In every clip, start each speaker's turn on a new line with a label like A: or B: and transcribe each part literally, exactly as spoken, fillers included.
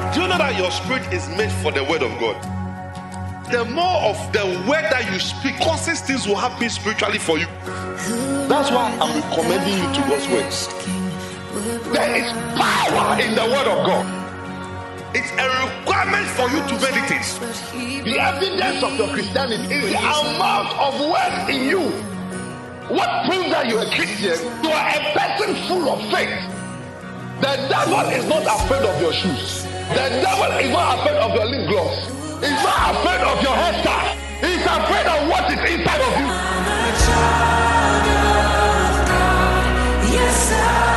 A: Do you know that your spirit is made for the word of God? The more of the word that you speak causes things will happen spiritually for you. That's why I'm recommending you to God's word. There is power in the word of God. It's a requirement for you to meditate. The evidence of your Christianity is the amount of word in you. What proves that you're a Christian? You are a person full of faith. The devil is not afraid of your shoes. The devil is not afraid of your lip gloss. He's not afraid of your hairstyle. He's afraid of what is inside of you.
B: I'm a child of God. Yes,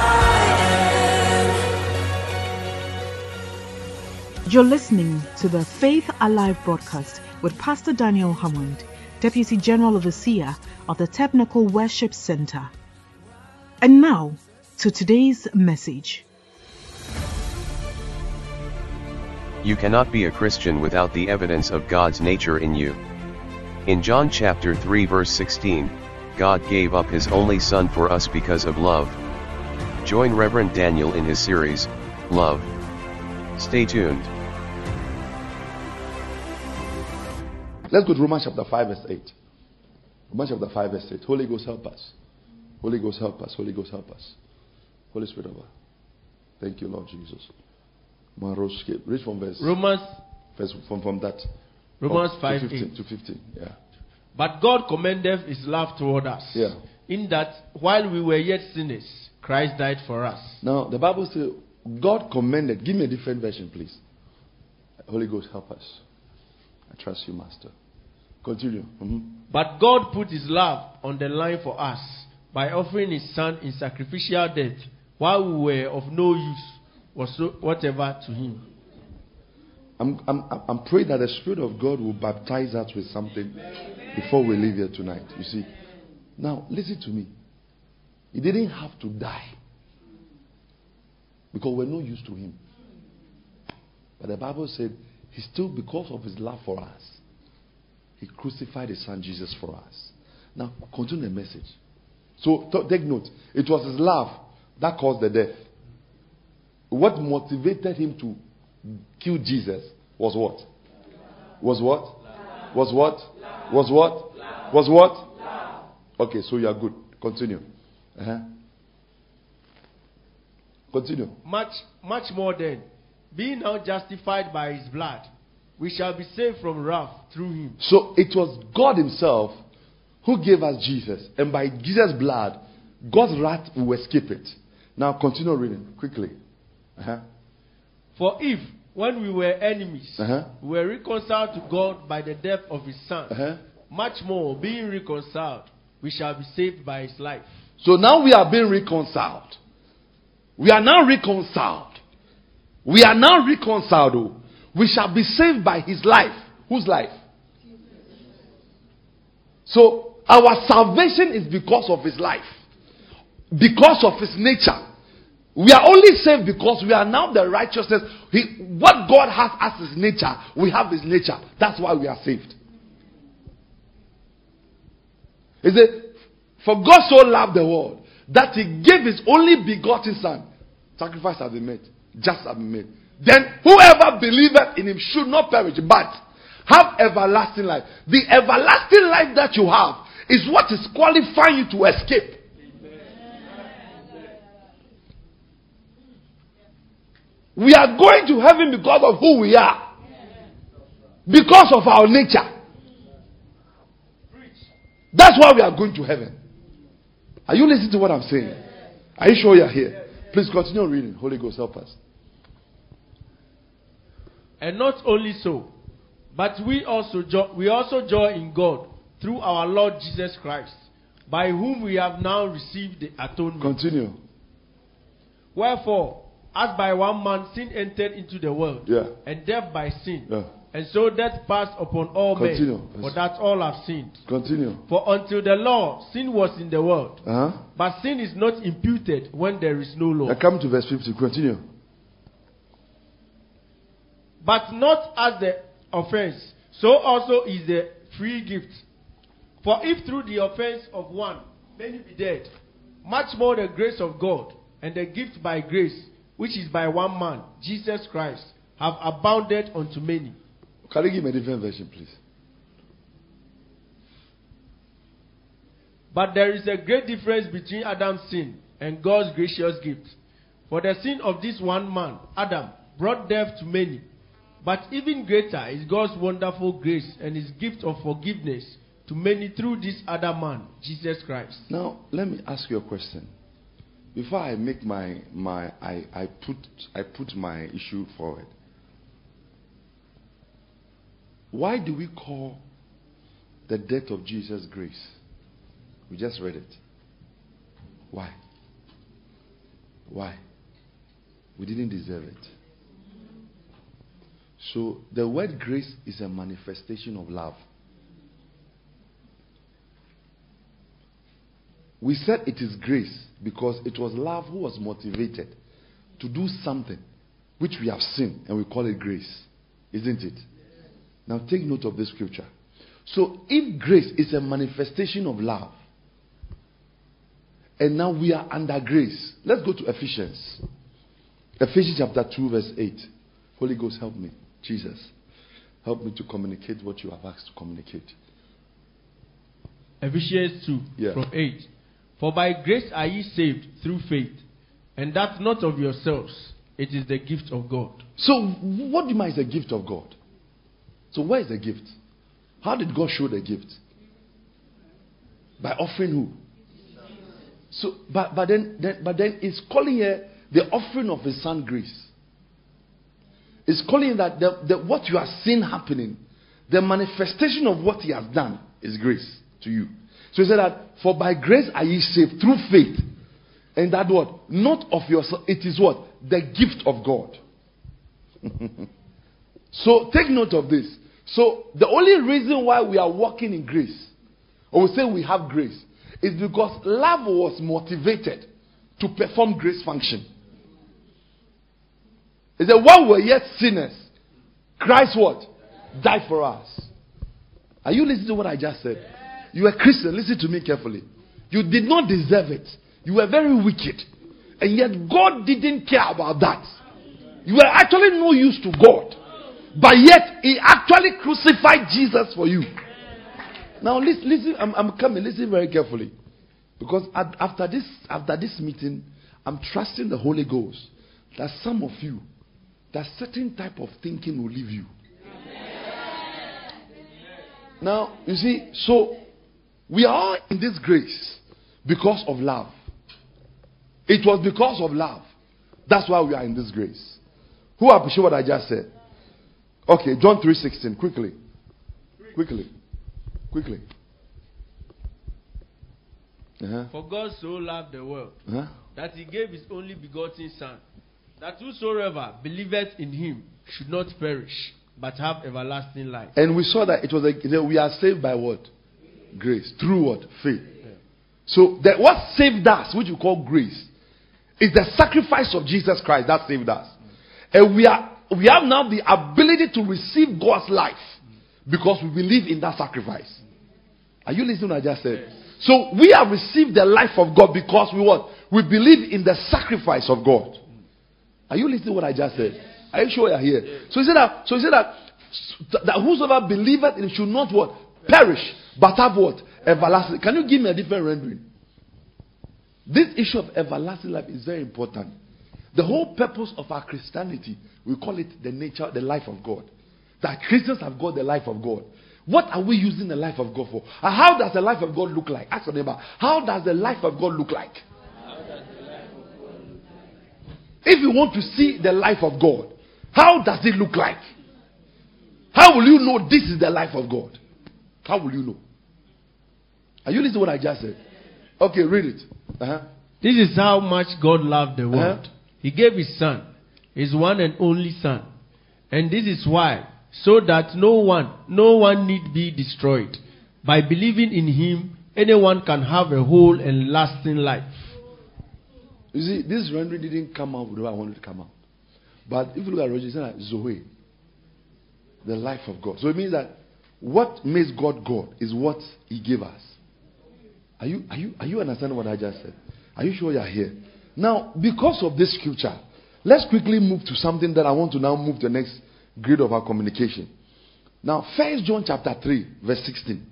B: I am.
C: You're listening to the Faith Alive broadcast with Pastor Daniel Hammond, Deputy General Overseer of the Technical Worship Center. And now to today's message.
D: You cannot be a Christian without the evidence of God's nature in you. In John chapter three verse sixteen, God gave up his only Son for us because of love. Join Reverend Daniel in his series, Love. Stay tuned.
A: Let's go to Romans chapter five verse eight. Romans chapter five verse eight. Holy Ghost help us. Holy Ghost help us. Holy Ghost help us. Holy Spirit over. Thank you, Lord Jesus. Read from verse.
E: Romans.
A: Verse from, from that.
E: Romans
A: oh,
E: five
A: to fifteen,
E: eight.
A: to fifteen. Yeah.
E: But God commendeth his love toward us.
A: Yeah.
E: In that while we were yet sinners, Christ died for us.
A: Now the Bible says God commended. Give me a different version, please. Holy Ghost help us. I trust you, Master. Continue. Mm-hmm.
E: But God put his love on the line for us by offering his Son in sacrificial death while we were of no use whatever to him.
A: I'm, I'm, I'm praying that the Spirit of God will baptize us with something before we leave here tonight. You see. Now, listen to me. He didn't have to die because we're no use to him. But the Bible said he still, because of his love for us, he crucified his Son Jesus for us. Now, continue the message. So, t- take note. It was his love that caused the death. What motivated him to kill Jesus was what? Was what? Was what? Was what? Was what? Okay, so you are good. Continue. Uh-huh. Continue.
E: Much, much more then, being now justified by his blood, we shall be saved from wrath through him.
A: So it was God himself who gave us Jesus. And by Jesus' blood, God's wrath will escape it. Now continue reading quickly. Uh-huh.
E: For if, when we were enemies,
A: uh-huh.
E: we were reconciled to God by the death of his Son,
A: uh-huh.
E: much more, being reconciled, we shall be saved by his life.
A: So now we are being reconciled. We are now reconciled. We are now reconciled. Oh. We shall be saved by his life. Whose life? So our salvation is because of his life. Because of his nature. We are only saved because we are now the righteousness. He, what God has as his nature, we have his nature. That's why we are saved. Is it? For God so loved the world that he gave his only begotten Son. Sacrifice has been made. Just has been made. Then whoever believeth in him should not perish, but have everlasting life. The everlasting life that you have is what is qualifying you to escape. We are going to heaven because of who we are. Because of our nature. That's why we are going to heaven. Are you listening to what I'm saying? Are you sure you are here? Please continue reading. Holy Ghost, help us.
E: And not only so, but we also jo- we also joy in God through our Lord Jesus Christ, by whom we have now received the atonement.
A: Continue.
E: Wherefore, as by one man sin entered into the world,
A: yeah.
E: and death by sin,
A: yeah.
E: and so death passed upon all
A: Continue.
E: men, for that all have sinned.
A: Continue.
E: For until the law, sin was in the world,
A: uh-huh.
E: but sin is not imputed when there is no law.
A: I come to verse fifty. Continue.
E: But not as the offense, so also is the free gift. For if through the offense of one many be dead, much more the grace of God and the gift by grace, which is by one man, Jesus Christ, have abounded unto many.
A: Can you give me a different version, please?
E: But there is a great difference between Adam's sin and God's gracious gift. For the sin of this one man, Adam, brought death to many. But even greater is God's wonderful grace and his gift of forgiveness to many through this other man, Jesus Christ.
A: Now, let me ask you a question. Before I make my my I, I put I put my issue forward. Why do we call the death of Jesus grace? We just read it. Why? Why? We didn't deserve it. So the word grace is a manifestation of love. We said it is grace because it was love who was motivated to do something which we have seen, and we call it grace. Isn't it? Now take note of this scripture. So if grace is a manifestation of love, and now we are under grace, let's go to Ephesians. Ephesians chapter two verse eight. Holy Ghost, help me. Jesus, help me to communicate what you have asked to communicate.
E: Ephesians two
A: Yeah.
E: from eight. For by grace are ye saved through faith, and that not of yourselves, it is the gift of God.
A: So what do you mean is the gift of God? So where is the gift? How did God show the gift? By offering who? So, but but then, then but then it's calling here the offering of His Son grace. It's calling that the, the, what you are seeing happening, the manifestation of what He has done is grace to you. So He said that for by grace are ye saved through faith, and that what not of yourself, it is what the gift of God. So take note of this. So the only reason why we are walking in grace, or we say we have grace, is because love was motivated to perform grace function. It said, while we were yet sinners, Christ what? Died for us. Are you listening to what I just said? You are a Christian. Listen to me carefully. You did not deserve it. You were very wicked. And yet God didn't care about that. You were actually no use to God. But yet He actually crucified Jesus for you. Now listen, listen I'm, I'm coming. Listen very carefully. Because at, after this, after this meeting, I'm trusting the Holy Ghost that some of you, that certain type of thinking will leave you. Now, you see, so we are in this grace because of love. It was because of love. That's why we are in this grace. Who appreciate what I just said? Okay, John three sixteen. Quickly. Quickly. Quickly. Uh-huh.
E: For God so loved the world,
A: Uh-huh.
E: that He gave His only begotten Son, that whosoever believeth in Him should not perish, but have everlasting life.
A: And we saw that it was a, that we are saved by what? Grace. Through what? Faith. Yeah. So that what saved us, which we call grace, is the sacrifice of Jesus Christ that saved us. And we are we have now the ability to receive God's life because we believe in that sacrifice. Are you listening to what I just said? Yes. So we have received the life of God because we what? We believe in the sacrifice of God. Are you listening to what I just said? Are you sure you are here? Yes. So he said that. So he said that, that whosoever believeth in should not what? Perish, but have what? Everlasting. Can you give me a different rendering? This issue of everlasting life is very important. The whole purpose of our Christianity, we call it the nature, the life of God. That Christians have got the life of God. What are we using the life of God for? And how does the life of God look like? Ask your neighbor, how does the life of God look like? If you want to see the life of God, how does it look like? How will you know this is the life of God? How will you know? Are you listening to what I just said? Okay, read it. Uh-huh.
E: This is how much God loved the world.
A: Uh-huh.
E: He gave His Son, His one and only Son. And this is why, so that no one, no one need be destroyed. By believing in Him, anyone can have a whole and lasting life.
A: You see, this rendering didn't come out the way I wanted to come out. But if you look at Roger, it's like Zoe, the life of God. So it means that what makes God God is what He gave us. Are you, are you, are you understanding what I just said? Are you sure you are here? Now, because of this scripture, let's quickly move to something that I want to now move to the next grade of our communication. Now, First John chapter three, verse sixteen.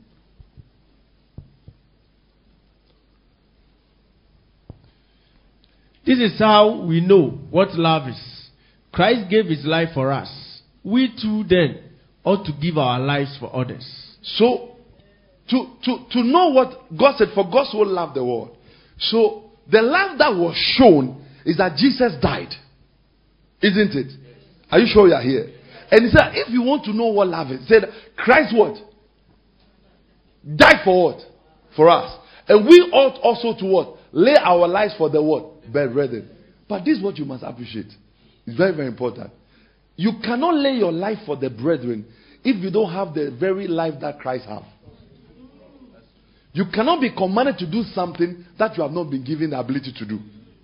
E: This is how we know what love is. Christ gave his life for us. We too then ought to give our lives for others.
A: So, to, to, to know what God said, for God so loved the world. So, the love that was shown is that Jesus died. Isn't it? Are you sure you are here? And he said, if you want to know what love is, he said, Christ what? Died for what? For us. And we ought also to what? Lay our lives for the what? Brethren. But this is what you must appreciate. It's very, very important. You cannot lay your life for the brethren if you don't have the very life that Christ has. You cannot be commanded to do something that you have not been given the ability to do.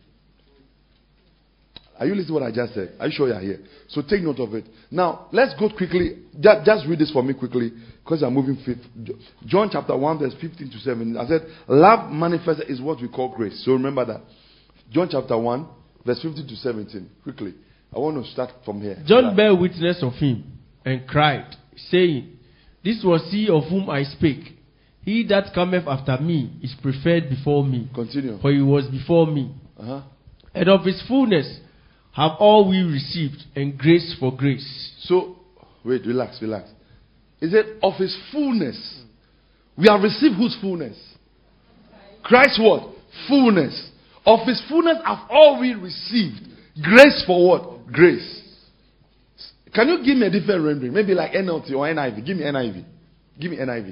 A: Are you listening to what I just said? Are you sure you are here? So take note of it. Now, let's go quickly. Just, just read this for me quickly, because I'm moving fifth. John chapter one, verse fifteen to seventeen. I said, love manifested is what we call grace. So remember that. John chapter one, verse fifteen to seventeen. Quickly. I want to start from here.
E: John bare witness of him and cried, saying, this was he of whom I spake. He that cometh after me is preferred before me.
A: Continue.
E: For he was before me.
A: Uh-huh.
E: And of his fullness have all we received, and grace for grace.
A: So, wait, relax, relax. Is it of his fullness? We have received whose fullness? Christ's what? Fullness. Of his fullness have all we received. Grace for what? Grace. Can you give me a different rendering? Maybe like N L T or N I V. Give me N I V. Give me N I V.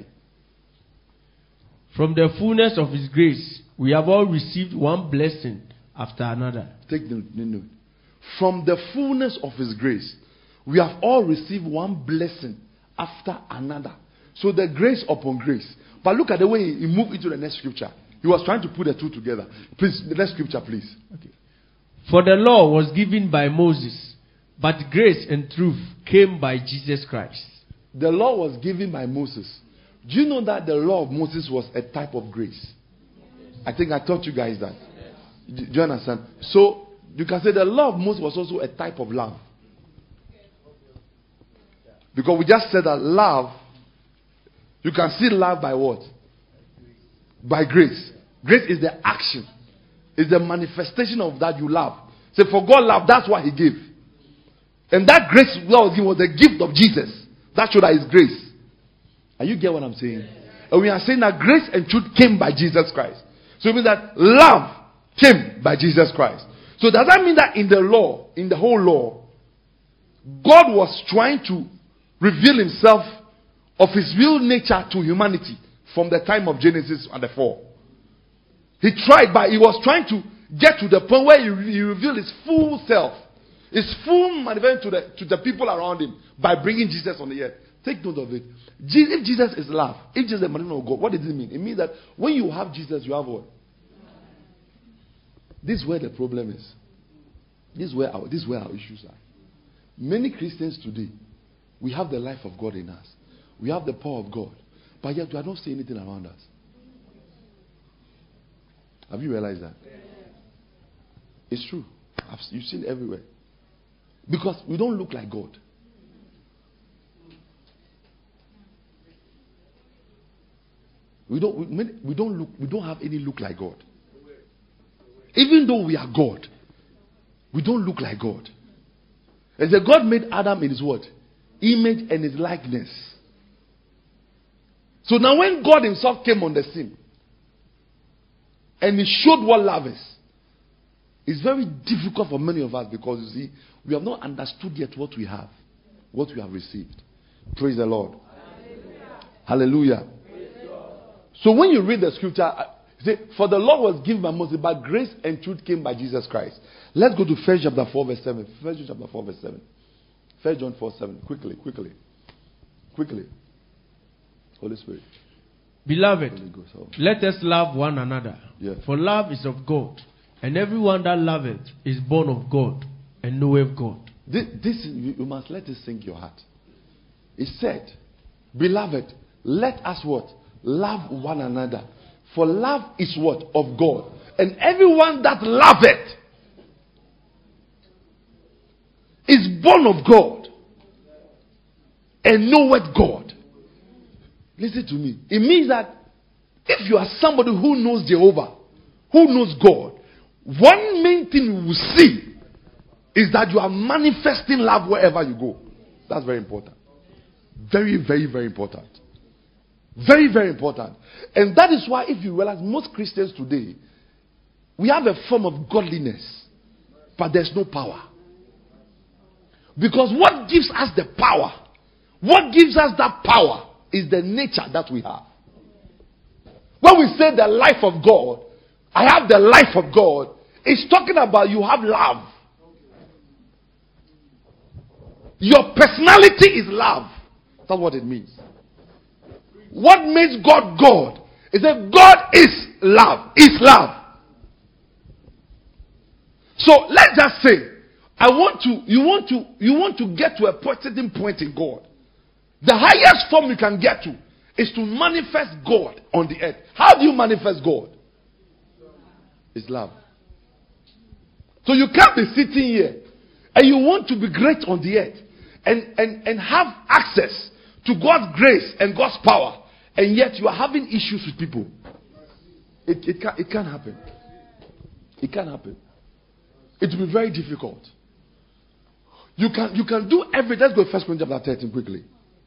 E: From the fullness of his grace, we have all received one blessing after another.
A: Take the note. From the fullness of his grace, we have all received one blessing after another. So the grace upon grace. But look at the way he moved into the next scripture. He was trying to put the two together. Please, the next scripture, please.
E: Okay. For the law was given by Moses, but grace and truth came by Jesus Christ.
A: The law was given by Moses. Do you know that the law of Moses was a type of grace? I think I taught you guys that. Do you understand? So, you can say the law of Moses was also a type of love. Because we just said that love, you can see love by what? By grace. Grace is the action. It's the manifestation of that you love. Say, for God love, that's what he gave. And that grace that was given was the gift of Jesus. That showed that is grace. And you get what I'm saying? And we are saying that grace and truth came by Jesus Christ. So it means that love came by Jesus Christ. So does that mean that in the law, in the whole law, God was trying to reveal himself of his real nature to humanity from the time of Genesis and the fall? He tried, but he was trying to get to the point where he, he revealed his full self, his full manifestation to the, to the people around him by bringing Jesus on the earth. Take note of it. If Jesus is love, if Jesus is the manifestation of God, what does it mean? It means that when you have Jesus, you have what? This is where the problem is. This is where our, this is where our issues are. Many Christians today, we have the life of God in us. We have the power of God. But yet we are not seeing anything around us. Have you realized that? It's true. I've, you've seen it everywhere. Because we don't look like God. We don't, we, we don't look, we don't have any look like God. Even though we are God, we don't look like God. And so God made Adam in his what? Image and his likeness. So now when God himself came on the scene and he showed what love is, it's very difficult for many of us because you see, we have not understood yet what we have, what we have received. Praise the Lord. Hallelujah. Hallelujah. So when you read the scripture, say, for the law was given by Moses, but grace and truth came by Jesus Christ. Let's go to First chapter four, verse seven. First John chapter four, verse seven. First John four, seven. Quickly, quickly. Quickly. Holy Spirit.
E: Beloved,
A: Holy Ghost, oh.
E: let us love one another.
A: Yeah.
E: For love is of God. And everyone that loveth is born of God and knoweth God.
A: This, this you, you must let it sink your heart. It said, beloved, let us what? Love one another. For love is what? Of God. And everyone that loveth is born of God and knoweth God. Listen to me. It means that if you are somebody who knows Jehovah, who knows God, one main thing you will see is that you are manifesting love wherever you go. That's very important. Very, very, very important. Very, very important. And that is why, if you realize, most Christians today, we have a form of godliness, but there's no power. Because what gives us the power, what gives us that power is the nature that we have. When we say the life of God, I have the life of God, it's talking about you have love. Your personality is love. That's what it means. What makes God God is that God is love. Is love. So let's just say, I want to, you want to, you want to get to a certain point in God. The highest form you can get to is to manifest God on the earth. How do you manifest God? It's love. So you can't be sitting here and you want to be great on the earth and, and, and have access to God's grace and God's power, and yet you are having issues with people. It, it, can't, it can't happen. It can't happen. It will be very difficult. You can, you can do everything. Let's go to First Corinthians chapter thirteen quickly.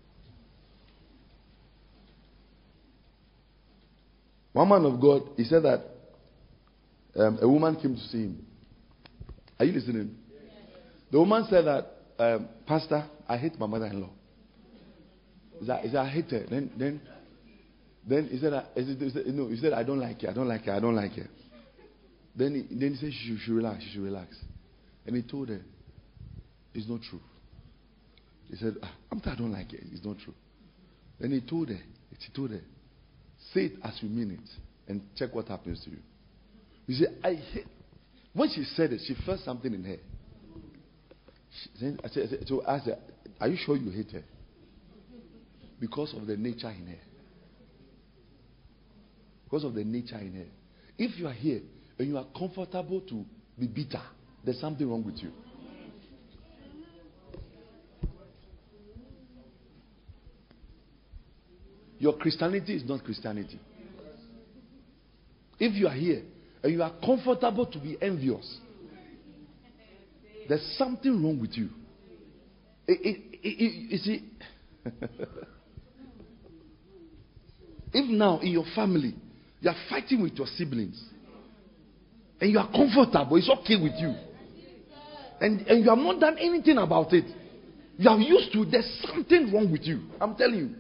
A: One man of God, he said that um, a woman came to see him. Are you listening? The woman said that, um, Pastor, I hate my mother-in-law. He said, he said, I hate her. Then, then, then he said, he said, he said, no, he said, I don't like her. I don't like her. I don't like her. Then he, then he said, she should, she should relax. She should relax. And he told her, it's not true. He said, I'm I don't like her. It's not true. Then he told her, he told her, say it as you mean it, and check what happens to you. You see, I hate. When she said it, she felt something in her. She, I said, I said, so I asked her, are you sure you hate her? Because of the nature in her. Because of the nature in her. If you are here and you are comfortable to be bitter, there's something wrong with you. Your Christianity is not Christianity. If you are here and you are comfortable to be envious, there's something wrong with you. It, it, it, it, you see, if now in your family you are fighting with your siblings and you are comfortable, it's okay with you, and, and you have not done anything about it, you are used to it, there's something wrong with you. I'm telling you.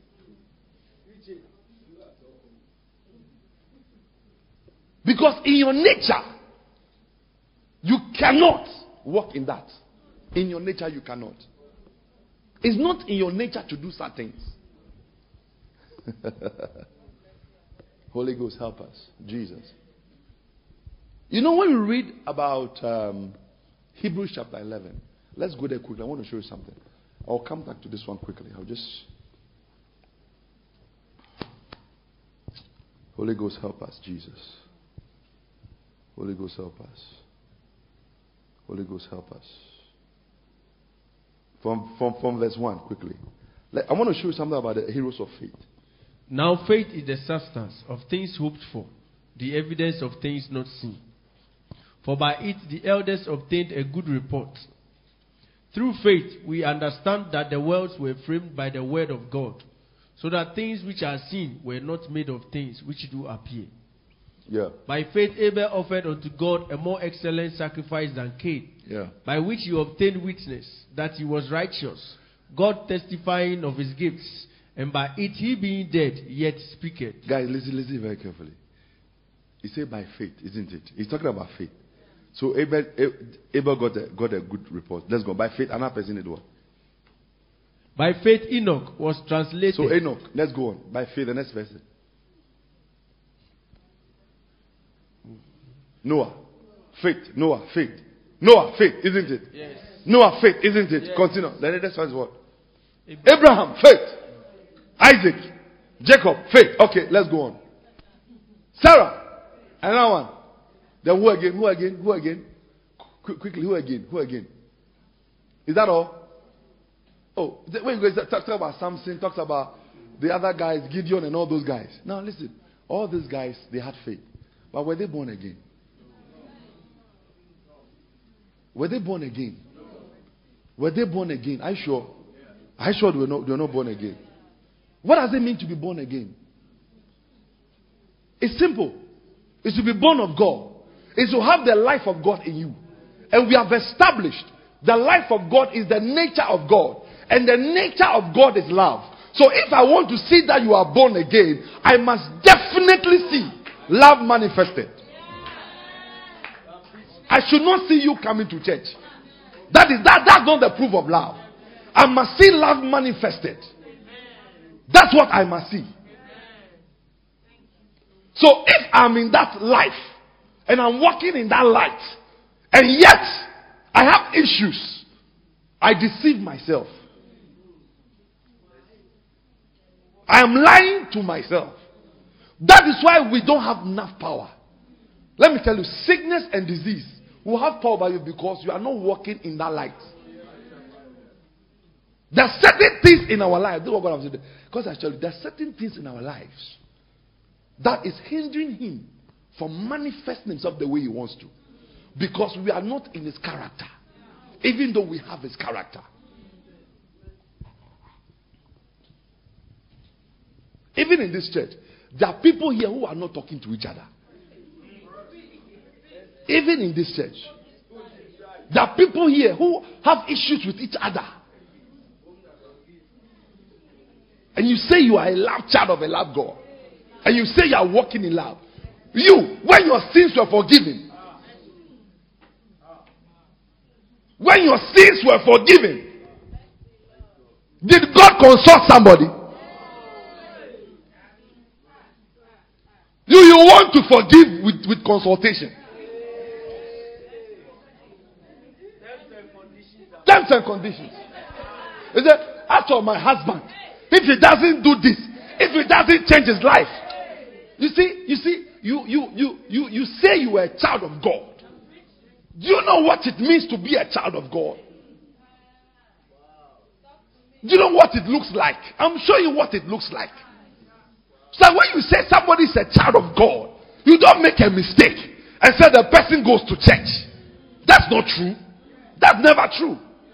A: Because in your nature, you cannot walk in that. In your nature, you cannot. It's not in your nature to do certain things. Holy Ghost, help us. Jesus. You know, when we read about um, Hebrews chapter eleven, let's go there quickly. I want to show you something. I'll come back to this one quickly. I'll just... Holy Ghost, help us. Jesus. Holy Ghost, help us. Holy Ghost, help us. From, from, from verse one, quickly. Like, I want to show you something about the heroes of faith.
E: Now faith is the substance of things hoped for, the evidence of things not seen. For by it the elders obtained a good report. Through faith we understand that the worlds were framed by the word of God, so that things which are seen were not made of things which do appear.
A: Yeah.
E: By faith Abel offered unto God a more excellent sacrifice than Cain,
A: Yeah.
E: by which he obtained witness that he was righteous, God testifying of his gifts, and by it he being dead yet speaketh.
A: Guys, listen, listen very carefully. He said by faith, isn't it? He's talking about faith. So Abel, Abel got a, got a good report. Let's go. By faith, another person did what?
E: By faith Enoch was translated.
A: So Enoch, let's go on. By faith, the next person. Noah. Faith. Noah. Faith. Noah. Faith. Isn't it?
E: Yes.
A: Noah. Faith. Isn't it?
E: Yes.
A: Continue. The next one is what?
E: Abraham.
A: Abraham. Faith. Isaac. Jacob. Faith. Okay. Let's go on. Sarah. Another one. Then who again? Who again? Who again? Qu- quickly. Who again? Who again?
F: Is that all? Oh, the- when you guys talk about Samson, talks about the other guys, Gideon and all those guys. Now listen, all these guys, they had faith. But were they born again? Were they born again? Were they born again? Are you sure? Are you sure they were not, they were not born again? What does it mean to be born again? It's simple. It's to be born of God. It's to have the life of God in you. And we have established the life of God is the nature of God. And the nature of God is love. So if I want to see that you are born again, I must definitely see love manifested. I should not see you coming to church. That is that that's not the proof of love. I must see love manifested. That's what I must see. So if I'm in that life and I'm walking in that light, and yet I have issues, I deceive myself. I am lying to myself. That is why we don't have enough power. Let me tell you, sickness and disease will have power over you because you are not walking in that light. There are certain things in our lives. This is what God has said. Because I tell you, there are certain things in our lives that is hindering him from manifesting himself the way he wants to. Because we are not in his character. Even though we have his character. Even in this church, there are people here who are not talking to each other. Even in this church, there are people here who have issues with each other. And you say you are a love child of a love God. And you say you are walking in love. You, when your sins were forgiven, when your sins were forgiven, did God consult somebody? You, you want to forgive with, with consultation. Terms and conditions. Is it after my husband? If he doesn't do this, if he doesn't change his life, you see, you see, you you you you you say you are a child of God. Do you know what it means to be a child of God? Do you know what it looks like? I'm showing you what it looks like. So when you say somebody is a child of God, you don't make a mistake and say the person goes to church. That's not true. That's never true.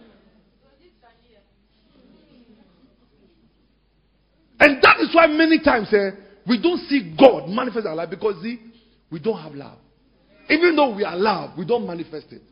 F: And that is why many times eh, we don't see God manifest in our life because see, we don't have love. Even though we are love, we don't manifest it.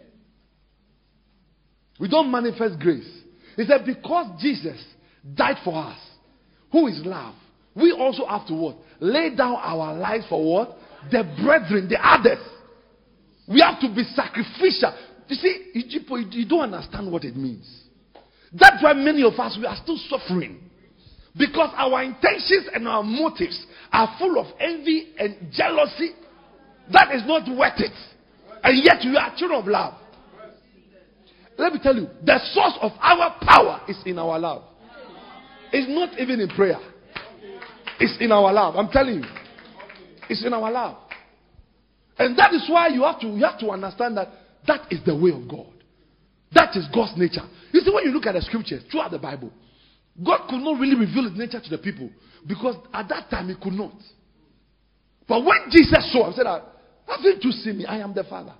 F: We don't manifest grace. He said because Jesus died for us, who is love, we also have to what? Lay down our lives for what? The brethren, the others. We have to be sacrificial. You see, you, you don't understand what it means. That's why many of us, we are still suffering. Because our intentions and our motives are full of envy and jealousy. That is not worth it. And yet we are children of love. Let me tell you, the source of our power is in our love. It's not even in prayer. It's in our love. I'm telling you. It's in our love. And that is why you have to, you have to understand that that is the way of God. That is God's nature. You see, when you look at the scriptures throughout the Bible, God could not really reveal his nature to the people because at that time he could not. But when Jesus saw him, said, haven't you seen me? I am the Father.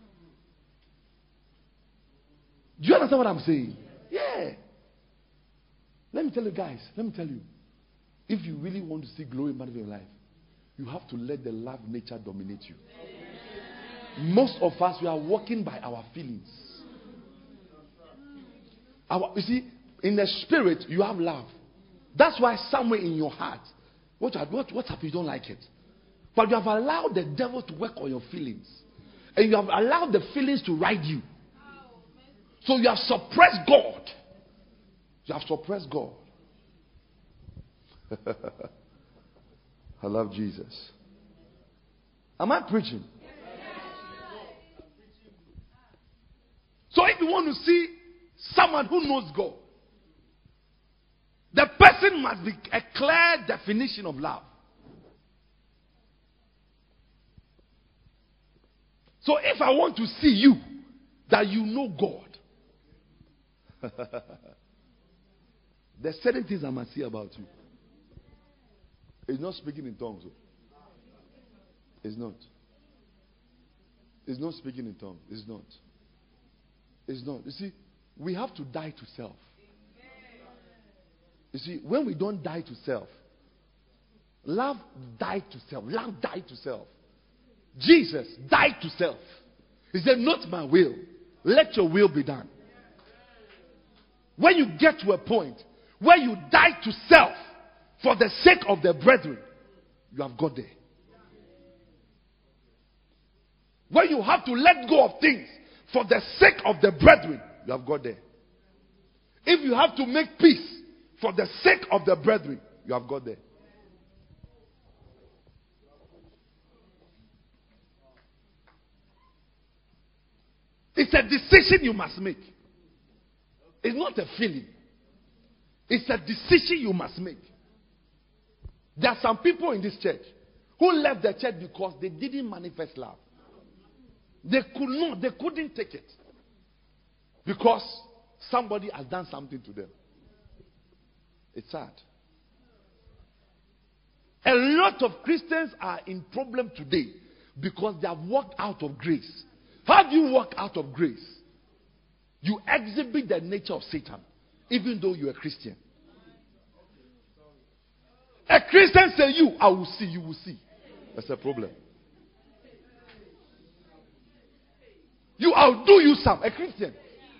F: Do you understand what I'm saying? Yeah. Let me tell you guys, let me tell you. If you really want to see glory in your life, you have to let the love nature dominate you. Most of us, we are walking by our feelings. Our, you see, in the spirit, you have love. That's why somewhere in your heart, what, what, what if you don't like it? But you have allowed the devil to work on your feelings. And you have allowed the feelings to ride you. So you have suppressed God. You have suppressed God. I love Jesus. Am I preaching? So if you want to see someone who knows God, the person must be a clear definition of love. So if I want to see you, that you know God, There's certain things I must say about you. It's not speaking in tongues. It's not. It's not speaking in tongues. It's not. It's not. You see, we have to die to self. You see, when we don't die to self, love died to self. Love died to self. Jesus died to self. He said, not my will. Let your will be done. When you get to a point where you die to self for the sake of the brethren, you have got there. When you have to let go of things for the sake of the brethren, you have got there. If you have to make peace for the sake of the brethren, you have got there. It's a decision you must make. It's not a feeling. It's a decision you must make. There are some people in this church who left the church because they didn't manifest love. They could not, they couldn't take it. Because somebody has done something to them. It's sad. A lot of Christians are in problem today because they have walked out of grace. How do you walk out of grace? You exhibit the nature of Satan, even though you're a Christian. A Christian say, you, I will see, you will see. That's a problem. You, I'll do you some. A Christian.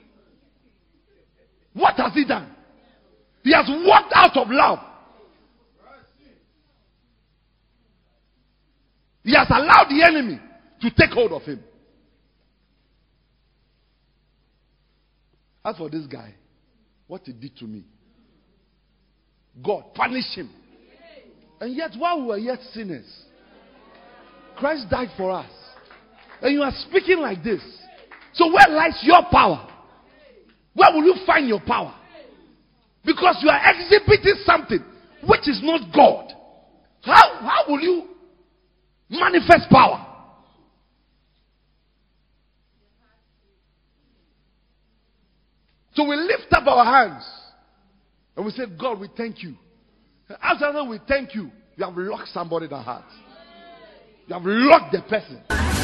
F: What has he done? He has walked out of love. He has allowed the enemy to take hold of him. As for this guy, what he did to me, God punished him. And yet, while we were yet sinners, Christ died for us. And you are speaking like this. So where lies your power? Where will you find your power? Because you are exhibiting something which is not God. How, how will you manifest power? So we lift up our hands and we say, God, we thank you. And after that, we thank you. You have locked somebody in the heart. You have locked the person.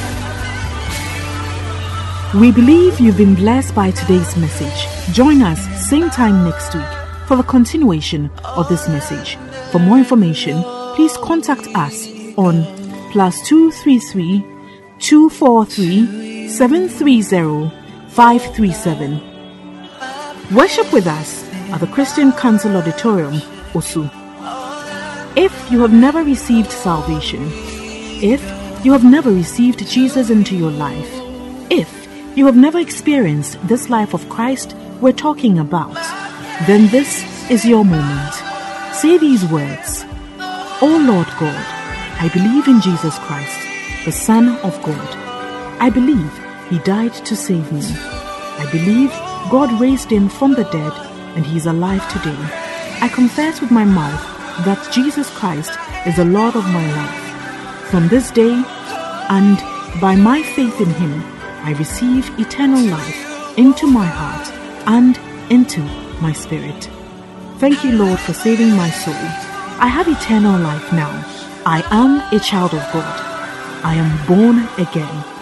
C: We believe you've been blessed by today's message. Join us same time next week for the continuation of this message. For more information, please contact us on plus two three three, two four three, seven three zero, five three seven. Worship with us at the Christian Council Auditorium, Osu. If you have never received salvation, if you have never received Jesus into your life, if you have never experienced this life of Christ we're talking about, then this is your moment. Say these words: Oh Lord God, I believe in Jesus Christ, the Son of God. I believe He died to save me. I believe God raised Him from the dead and He is alive today. I confess with my mouth that Jesus Christ is the Lord of my life. From this day and by my faith in Him, I receive eternal life into my heart and into my spirit. Thank you, Lord, for saving my soul. I have eternal life now. I am a child of God. I am born again.